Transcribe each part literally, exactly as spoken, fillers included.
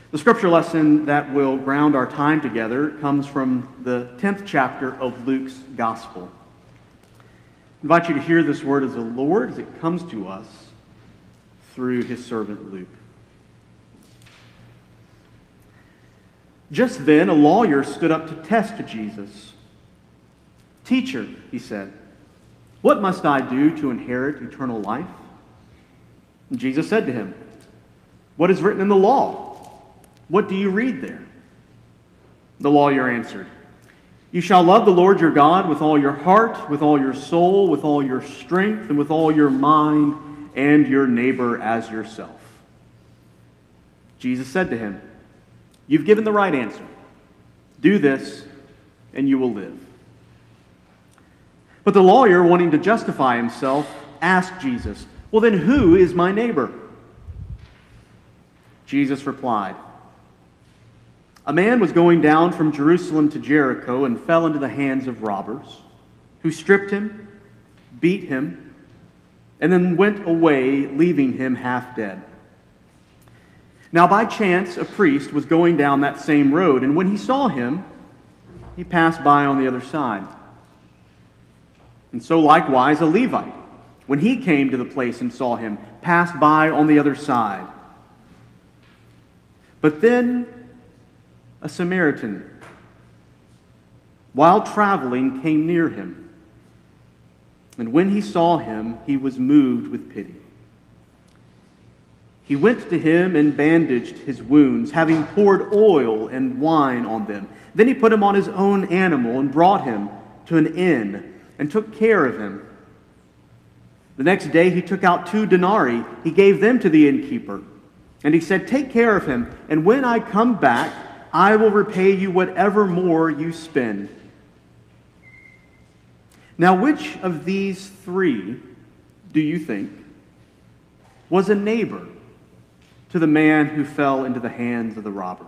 The scripture lesson that will ground our time together comes from the tenth chapter of Luke's Gospel. I invite you to hear this word of the Lord as it comes to us through his servant Luke. Just then, a lawyer stood up to test Jesus. "Teacher," he said, "what must I do to inherit eternal life?" And Jesus said to him, "What is written in the law? What do you read there?" The lawyer answered, "You shall love the Lord your God with all your heart, with all your soul, with all your strength, and with all your mind, and your neighbor as yourself." Jesus said to him, "You've given the right answer. Do this, and you will live." But the lawyer, wanting to justify himself, asked Jesus, "Well, then who is my neighbor?" Jesus replied, "A man was going down from Jerusalem to Jericho and fell into the hands of robbers, who stripped him, beat him, and then went away, leaving him half dead. Now by chance a priest was going down that same road, and when he saw him, he passed by on the other side. And so likewise a Levite, when he came to the place and saw him, passed by on the other side. But then a Samaritan, while traveling, came near him. And when he saw him, he was moved with pity. He went to him and bandaged his wounds, having poured oil and wine on them. Then he put him on his own animal and brought him to an inn and took care of him. The next day he took out two denarii. He gave them to the innkeeper. And he said, 'Take care of him, and when I come back, I will repay you whatever more you spend.' Now which of these three, do you think, was a neighbor to the man who fell into the hands of the robbers?"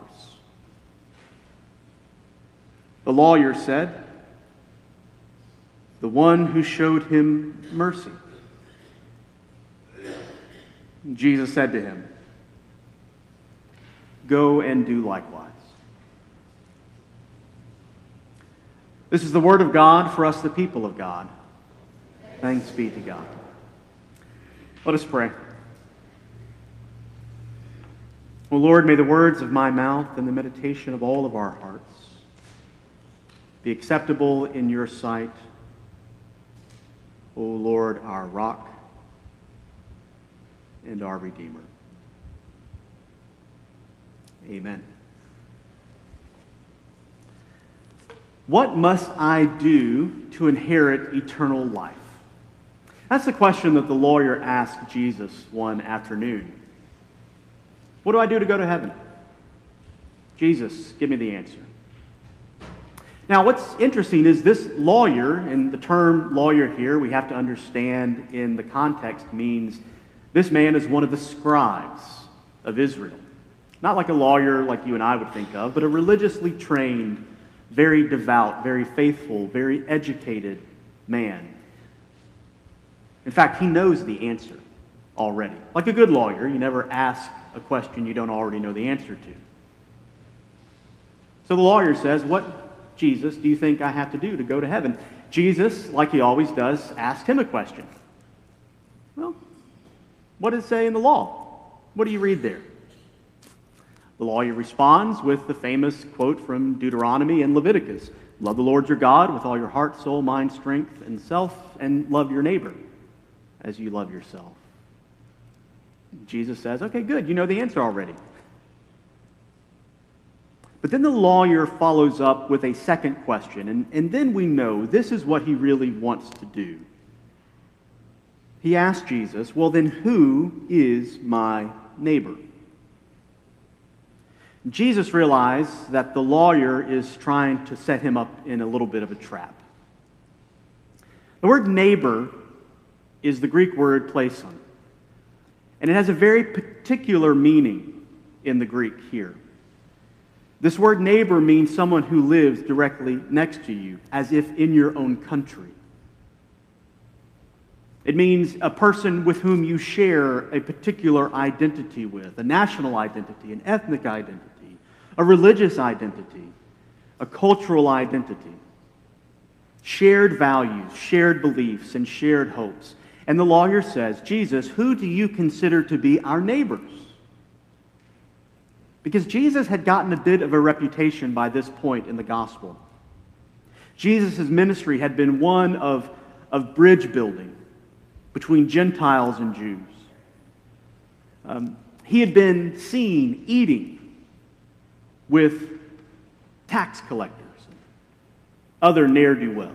The lawyer said, "The one who showed him mercy." Jesus said to him, "Go and do likewise." This is the word of God for us, the people of God. Thanks be to God. Let us pray. O Lord, may the words of my mouth and the meditation of all of our hearts be acceptable in your sight, O Lord, our rock and our Redeemer. Amen. What must I do to inherit eternal life? That's the question that the lawyer asked Jesus one afternoon. What do I do to go to heaven? Jesus, give me the answer. Now, what's interesting is this lawyer, and the term lawyer here, we have to understand in the context, means this man is one of the scribes of Israel. Not like a lawyer like you and I would think of, but a religiously trained, very devout, very faithful, very educated man. In fact, he knows the answer already. Like a good lawyer, you never ask a question you don't already know the answer to. So the lawyer says, "What, Jesus, do you think I have to do to go to heaven?" Jesus, like he always does, asked him a question. Well, what does it say in the law? What do you read there? The lawyer responds with the famous quote from Deuteronomy and Leviticus: "Love the Lord your God with all your heart, soul, mind, strength, and self, and love your neighbor as you love yourself." Jesus says, "Okay, good, you know the answer already." But then the lawyer follows up with a second question, and, and then we know this is what he really wants to do. He asked Jesus, "Well, then who is my neighbor?" Jesus realized that the lawyer is trying to set him up in a little bit of a trap. The word neighbor is the Greek word pleison, and it has a very particular meaning in the Greek here. This word neighbor means someone who lives directly next to you, as if in your own country. It means a person with whom you share a particular identity with, a national identity, an ethnic identity. a religious identity, a cultural identity, shared values, shared beliefs, and shared hopes. And the lawyer says, Jesus, who do you consider to be our neighbors? Because Jesus had gotten a bit of a reputation by this point in the gospel. Jesus' ministry had been one of, of bridge building between Gentiles and Jews. Um, he had been seen eating with tax collectors, other ne'er-do-wells.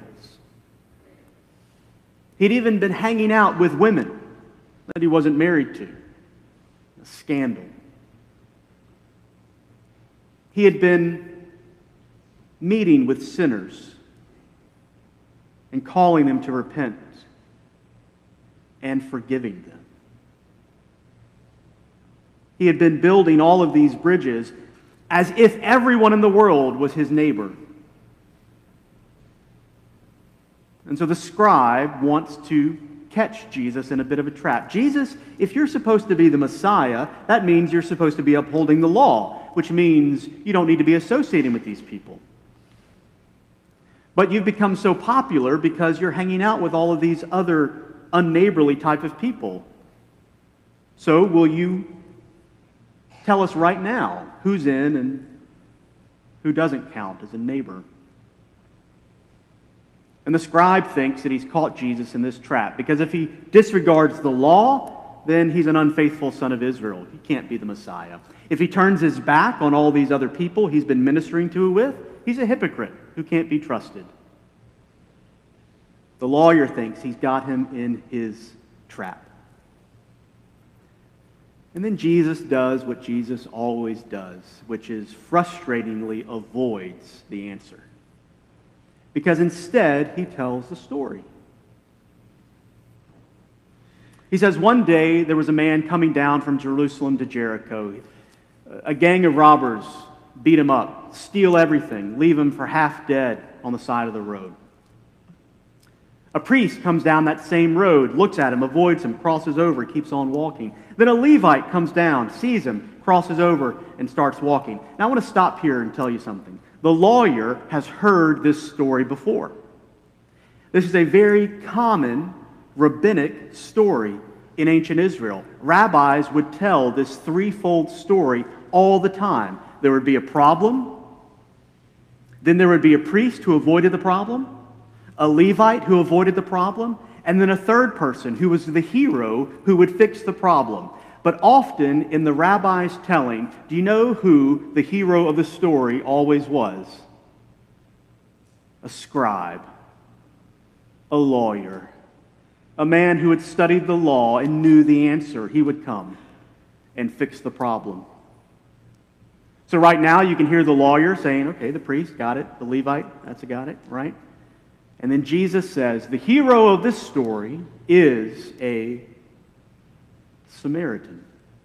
He'd even been hanging out with women that he wasn't married to. A scandal. He had been meeting with sinners and calling them to repent and forgiving them. He had been building all of these bridges as if everyone in the world was his neighbor. And so the scribe wants to catch Jesus in a bit of a trap. Jesus, if you're supposed to be the Messiah, that means you're supposed to be upholding the law, which means you don't need to be associating with these people. But you've become so popular because you're hanging out with all of these other unneighborly type of people. So will you tell us right now who's in and who doesn't count as a neighbor? And the scribe thinks that he's caught Jesus in this trap, because if he disregards the law, then he's an unfaithful son of Israel. He can't be the Messiah. If he turns his back on all these other people he's been ministering to with, he's a hypocrite who can't be trusted. The lawyer thinks he's got him in his trap. And then Jesus does what Jesus always does, which is frustratingly avoids the answer. Because instead, he tells the story. He says, one day there was a man coming down from Jerusalem to Jericho. A gang of robbers beat him up, steal everything, leave him for half dead on the side of the road. A priest comes down that same road, looks at him, avoids him, crosses over, keeps on walking. Then a Levite comes down, sees him, crosses over, and starts walking. Now I want to stop here and tell you something. The lawyer has heard this story before. This is a very common rabbinic story in ancient Israel. Rabbis would tell this threefold story all the time. There would be a problem, then there would be a priest who avoided the problem, a Levite who avoided the problem, and then a third person who was the hero who would fix the problem. But often in the rabbi's telling, do you know who the hero of the story always was? A scribe, a lawyer, a man who had studied the law and knew the answer. He would come and fix the problem. So right now you can hear the lawyer saying, okay, the priest, got it. The Levite, that's a got it, right? And then Jesus says, the hero of this story is a Samaritan.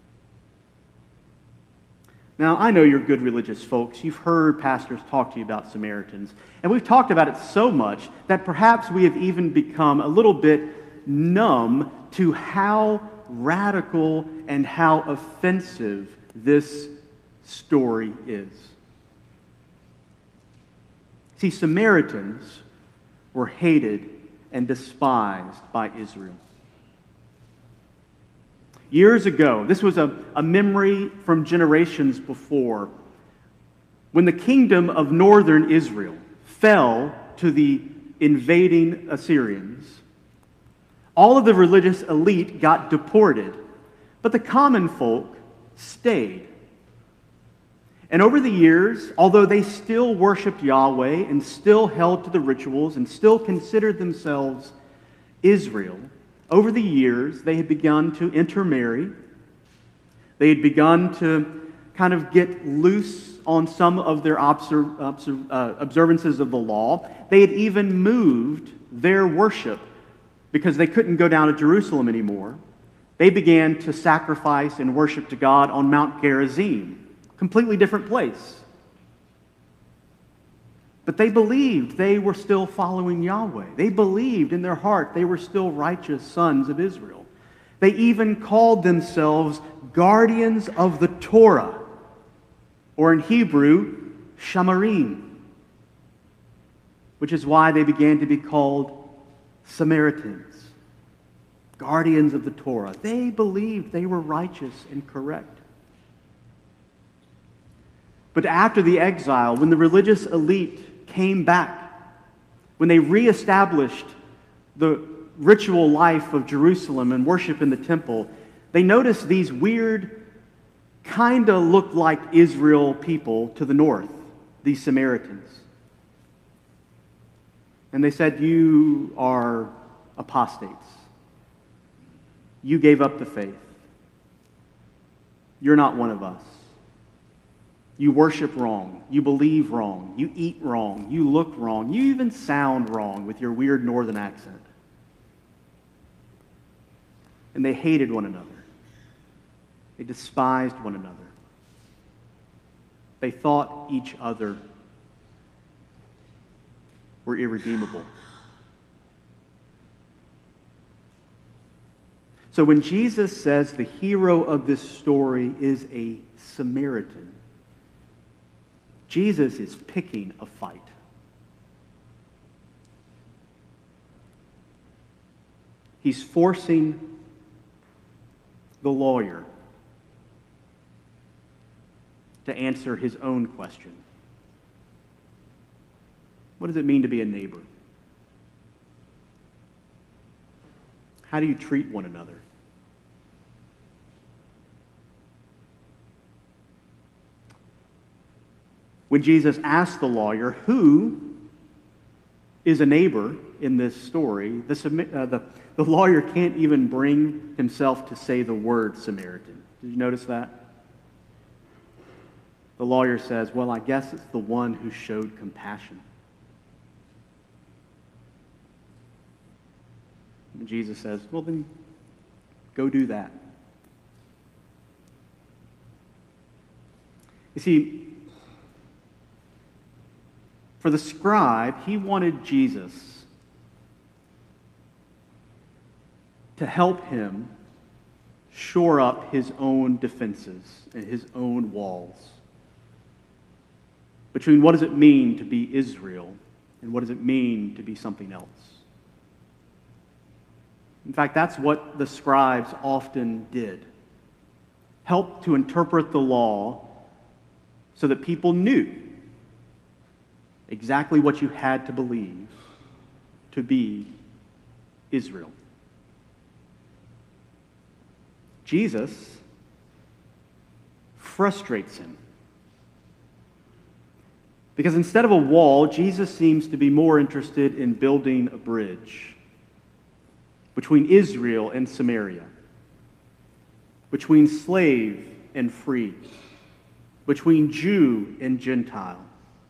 Now, I know you're good religious folks. You've heard pastors talk to you about Samaritans. And we've talked about it so much that perhaps we have even become a little bit numb to how radical and how offensive this story is. See, Samaritans were hated and despised by Israel. Years ago, this was a, a memory from generations before, when the kingdom of northern Israel fell to the invading Assyrians, all of the religious elite got deported, but the common folk stayed. And over the years, although they still worshiped Yahweh and still held to the rituals and still considered themselves Israel, over the years they had begun to intermarry. They had begun to kind of get loose on some of their obser- obser- uh, observances of the law. They had even moved their worship because they couldn't go down to Jerusalem anymore. They began to sacrifice and worship to God on Mount Gerizim. Completely different place. But they believed they were still following Yahweh. They believed in their heart they were still righteous sons of Israel. They even called themselves guardians of the Torah, or in Hebrew, Shamarim, which is why they began to be called Samaritans, guardians of the Torah. They believed they were righteous and correct. But after the exile, when the religious elite came back, when they reestablished the ritual life of Jerusalem and worship in the temple, they noticed these weird, kind of looked like Israel people to the north, these Samaritans. And they said, "You are apostates. You gave up the faith. You're not one of us. You worship wrong. You believe wrong. You eat wrong. You look wrong. You even sound wrong with your weird northern accent." And they hated one another. They despised one another. They thought each other were irredeemable. So when Jesus says the hero of this story is a Samaritan, Jesus is picking a fight. He's forcing the lawyer to answer his own question. What does it mean to be a neighbor? How do you treat one another? When Jesus asked the lawyer, who is a neighbor in this story, the, uh, the, the lawyer can't even bring himself to say the word Samaritan. Did you notice that? The lawyer says, well, I guess it's the one who showed compassion. And Jesus says, well, then go do that. You see, for the scribe, he wanted Jesus to help him shore up his own defenses and his own walls between what does it mean to be Israel and what does it mean to be something else. In fact, that's what the scribes often did. Help to interpret the law so that people knew exactly what you had to believe to be Israel. Jesus frustrates him. Because instead of a wall, Jesus seems to be more interested in building a bridge between Israel and Samaria, between slave and free, between Jew and Gentile.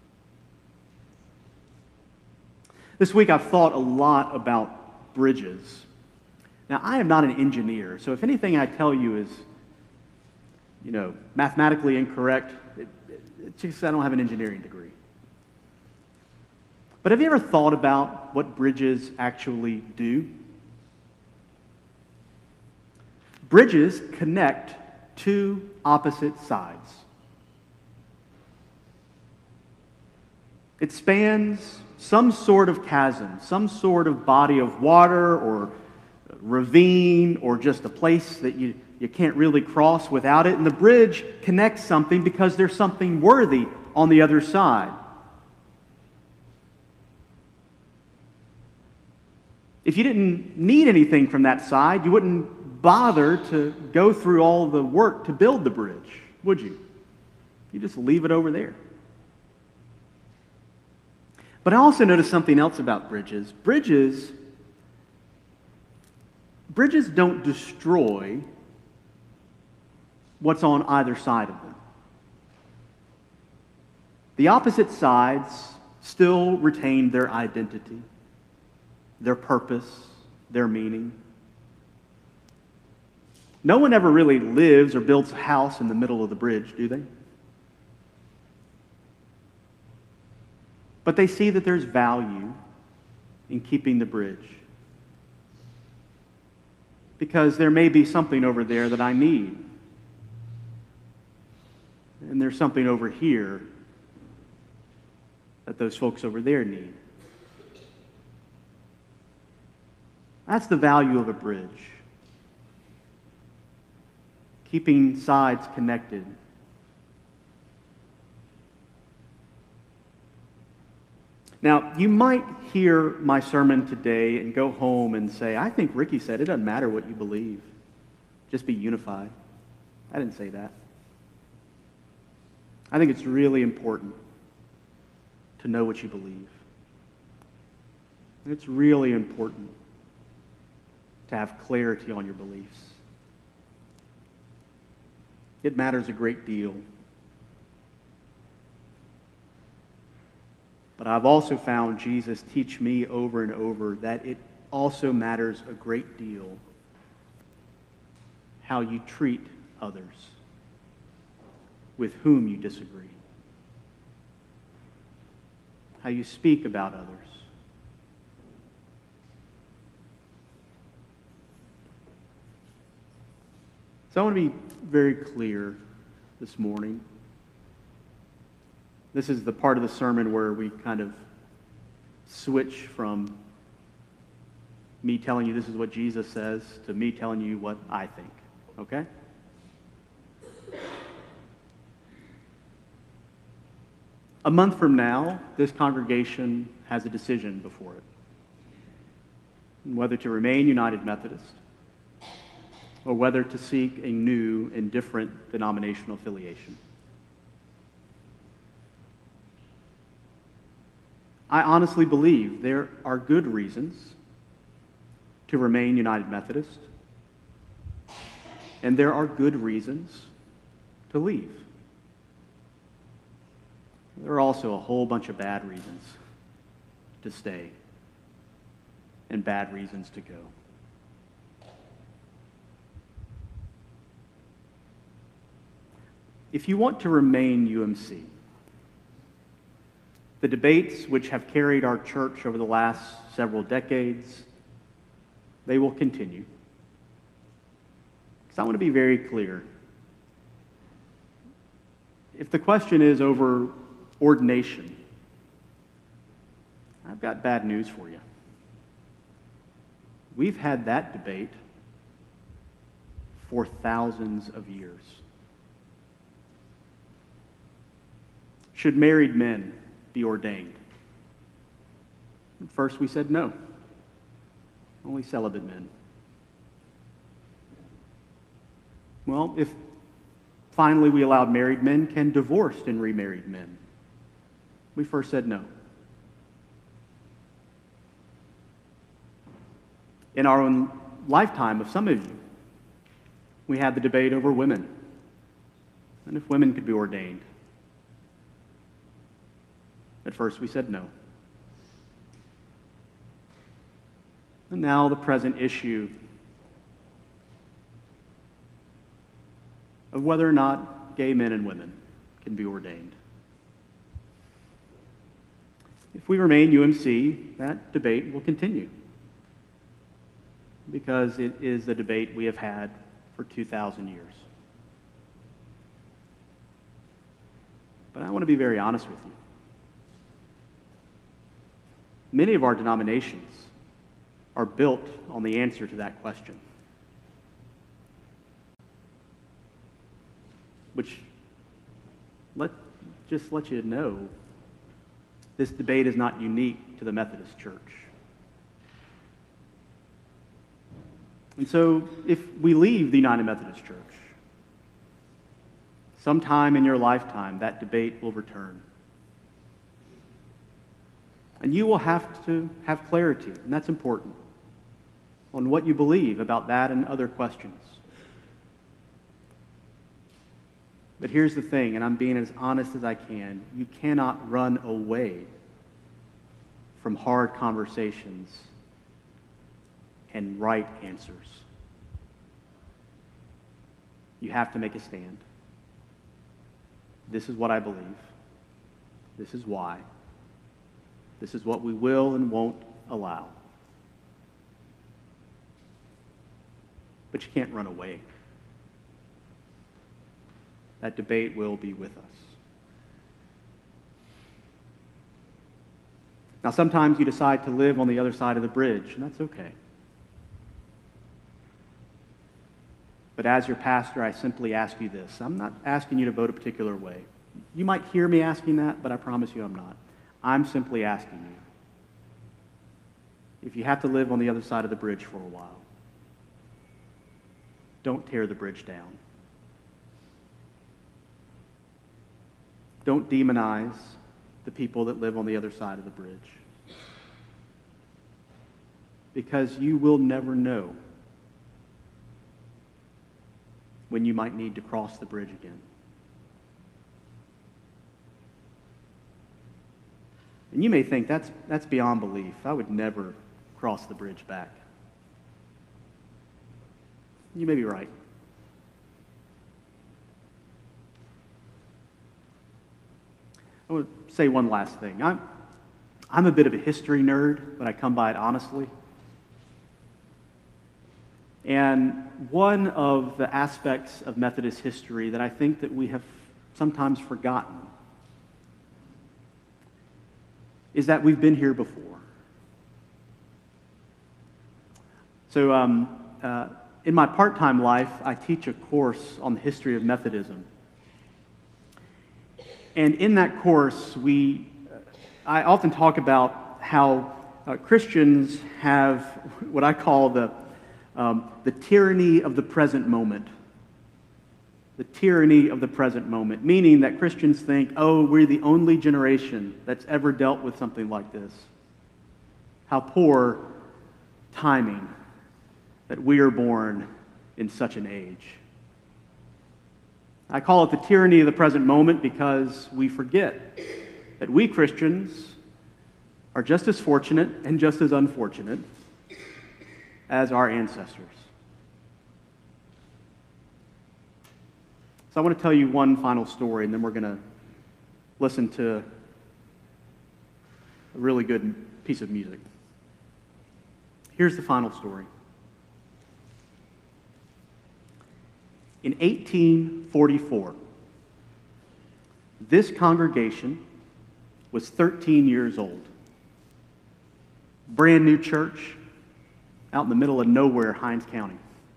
This week I've thought a lot about bridges. Now, I am not an engineer, so if anything I tell you is, you know, mathematically incorrect, it, it, it's just I don't have an engineering degree. But have you ever thought about what bridges actually do? Bridges connect two opposite sides. It spans some sort of chasm, some sort of body of water or ravine or just a place that you, you can't really cross without it. And the bridge connects something because there's something worthy on the other side. If you didn't need anything from that side, you wouldn't bother to go through all the work to build the bridge, would you? You just leave it over there. But I also noticed something else about bridges. Bridges, bridges don't destroy what's on either side of them. The opposite sides still retain their identity, their purpose, their meaning. No one ever really lives or builds a house in the middle of the bridge, do they? But they see that there's value in keeping the bridge. Because there may be something over there that I need. and there's something over here that those folks over there need. That's the value of a bridge. Keeping sides connected. Now, you might hear my sermon today and go home and say, I think Ricky said it doesn't matter what you believe. Just be unified. I didn't say that. I think it's really important to know what you believe. It's really important to have clarity on your beliefs. It matters a great deal. But I've also found Jesus teach me over and over that it also matters a great deal how you treat others with whom you disagree, how you speak about others. So I want to be very clear this morning. This is the part of the sermon where we kind of switch from me telling you this is what Jesus says to me telling you what I think. Okay? A month from now, this congregation has a decision before it. Whether to remain United Methodist or whether to seek a new and different denominational affiliation. I honestly believe there are good reasons to remain United Methodist, and there are good reasons to leave. There are also a whole bunch of bad reasons to stay and bad reasons to go. If you want to remain U M C, the debates which have carried our church over the last several decades, they will continue. Because I want to be very clear. If the question is over ordination, I've got bad news for you. We've had that debate for thousands of years. Should married men be ordained? At first we said no. Only celibate men. Well, if finally we allowed married men, can divorced and remarried men? We first said no. In our own lifetime of some of you, we had the debate over women and if women could be ordained. At first we said no. And now the present issue of whether or not gay men and women can be ordained. If we remain U M C, that debate will continue because it is the debate we have had for two thousand years. But I want to be very honest with you. Many of our denominations are built on the answer to that question, which let just let you know this debate is not unique to the Methodist Church. And so if we leave the United Methodist Church, sometime in your lifetime that debate will return. And you will have to have clarity, and that's important, on what you believe about that and other questions. But here's the thing, and I'm being as honest as I can, you cannot run away from hard conversations and right answers. You have to make a stand. This is what I believe. This is why. This is what we will and won't allow. But you can't run away. that debate will be with us. Now, sometimes you decide to live on the other side of the bridge, and that's okay. But as your pastor, I simply ask you this. I'm not asking you to vote a particular way. You might hear me asking that, but I promise you I'm not. I'm simply asking you, if you have to live on the other side of the bridge for a while, don't tear the bridge down. Don't demonize the people that live on the other side of the bridge. Because you will never know when you might need to cross the bridge again. And you may think that's, that's beyond belief. I would never cross the bridge back. You may be right. I want to say one last thing. I'm, I'm a bit of a history nerd, but I come by it honestly. And one of the aspects of Methodist history that I think that we have sometimes forgotten is that we've been here before. So um, uh, in my part-time life, I teach a course on the history of Methodism. And in that course, we, I often talk about how uh, Christians have what I call the, um, the tyranny of the present moment. The tyranny of the present moment, meaning that Christians think, oh, we're the only generation that's ever dealt with something like this. How poor timing that we are born in such an age. I call it the tyranny of the present moment because we forget that we Christians are just as fortunate and just as unfortunate as our ancestors. So I want to tell you one final story, and then we're going to listen to a really good piece of music. Here's the final story. In eighteen forty-four, this congregation was thirteen years old. Brand new church out in the middle of nowhere, Hinds County.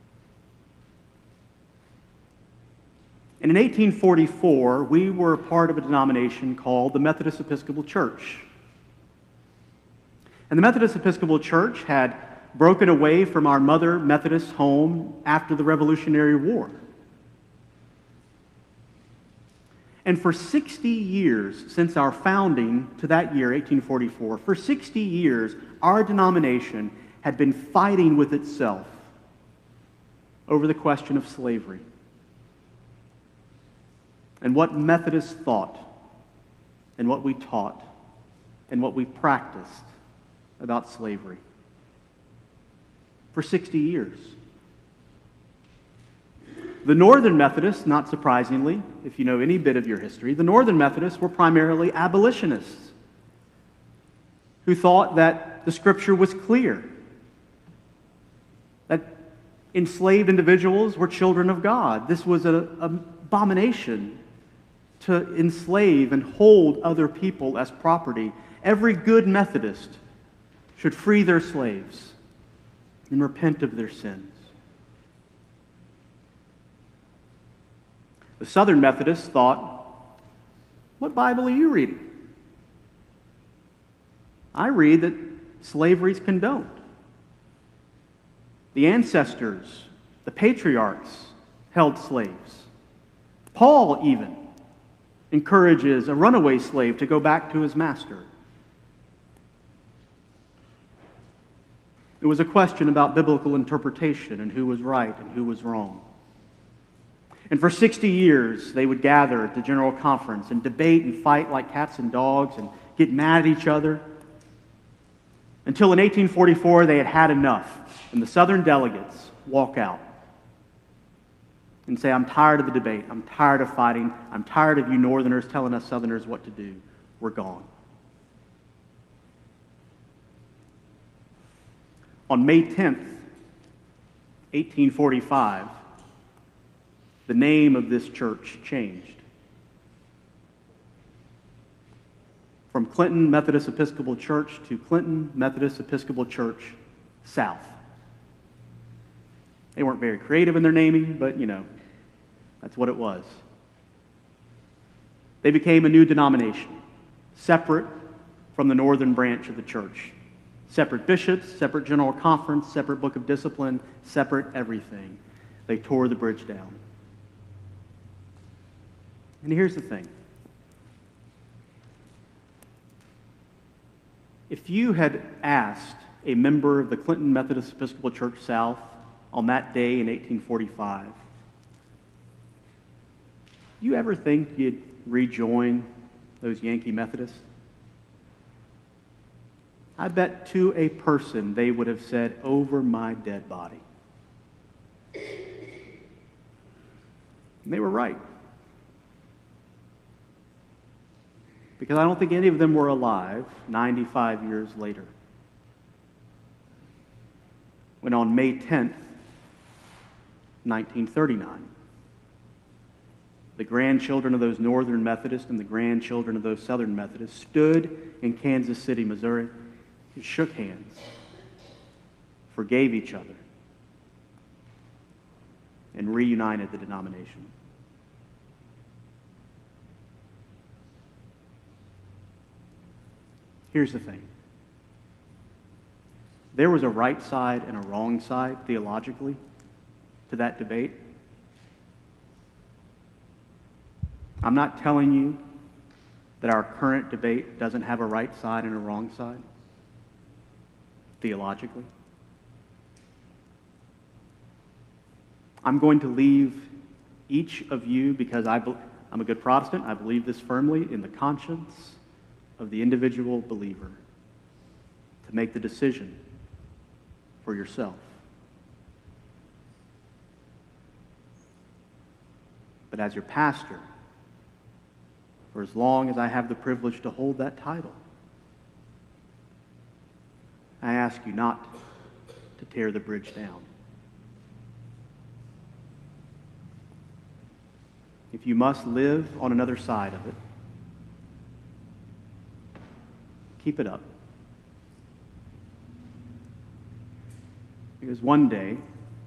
And in eighteen forty-four, we were a part of a denomination called the Methodist Episcopal Church. And the Methodist Episcopal Church had broken away from our mother Methodist home after the Revolutionary War. And for sixty years, since our founding to that year, eighteen forty-four, for sixty years, our denomination had been fighting with itself over the question of slavery and what Methodists thought and what we taught and what we practiced about slavery. For sixty years. The Northern Methodists, not surprisingly, if you know any bit of your history, the Northern Methodists were primarily abolitionists who thought that the Scripture was clear, that enslaved individuals were children of God. This was an abomination to enslave and hold other people as property. Every good Methodist should free their slaves and repent of their sins. The Southern Methodists thought, what Bible are you reading? I read that slavery is condoned. The ancestors, the patriarchs, held slaves. Paul even encourages a runaway slave to go back to his master. It was a question about biblical interpretation and who was right and who was wrong. And for sixty years, they would gather at the General Conference and debate and fight like cats and dogs and get mad at each other. Until in eighteen forty-four, they had had enough. And the Southern delegates walk out and say, I'm tired of the debate. I'm tired of fighting. I'm tired of you Northerners telling us Southerners what to do. We're gone. On May tenth, eighteen forty-five, the name of this church changed. From Clinton Methodist Episcopal Church to Clinton Methodist Episcopal Church South. They weren't very creative in their naming, but you know, that's what it was. They became a new denomination, separate from the northern branch of the church. Separate bishops, separate general conference, separate book of discipline, separate everything. They tore the bridge down. And here's the thing. If you had asked a member of the Clinton Methodist Episcopal Church South on that day in eighteen forty-five, do you ever think you'd rejoin those Yankee Methodists? I bet to a person they would have said, "Over my dead body." And they were right. Because I don't think any of them were alive ninety-five years later, when on May tenth, nineteen thirty-nine, the grandchildren of those Northern Methodists and the grandchildren of those Southern Methodists stood in Kansas City, Missouri, and shook hands, forgave each other, and reunited the denomination. Here's the thing. There was a right side and a wrong side, theologically, to that debate. I'm not telling you that our current debate doesn't have a right side and a wrong side, theologically. I'm going to leave each of you, because I be- I'm a good Protestant, I believe this firmly, in the conscience of the individual believer to make the decision for yourself. But as your pastor, for as long as I have the privilege to hold that title, I ask you not to tear the bridge down. If you must live on another side of it, keep it up. Because one day,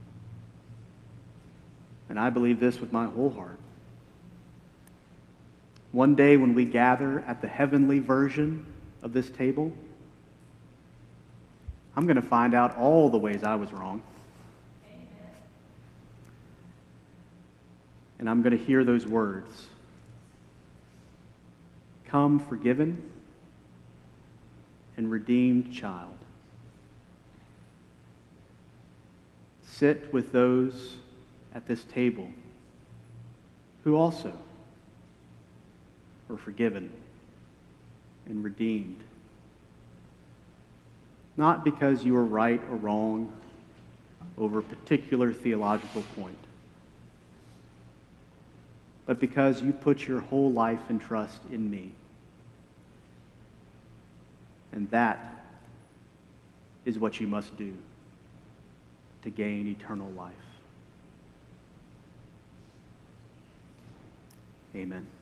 and I believe this with my whole heart, one day when we gather at the heavenly version of this table, I'm going to find out all the ways I was wrong. Amen. And I'm going to hear those words. Come forgiven and redeemed child. Sit with those at this table who also were forgiven and redeemed. Not because you were right or wrong over a particular theological point, but because you put your whole life and trust in me. And that is what you must do to gain eternal life. Amen.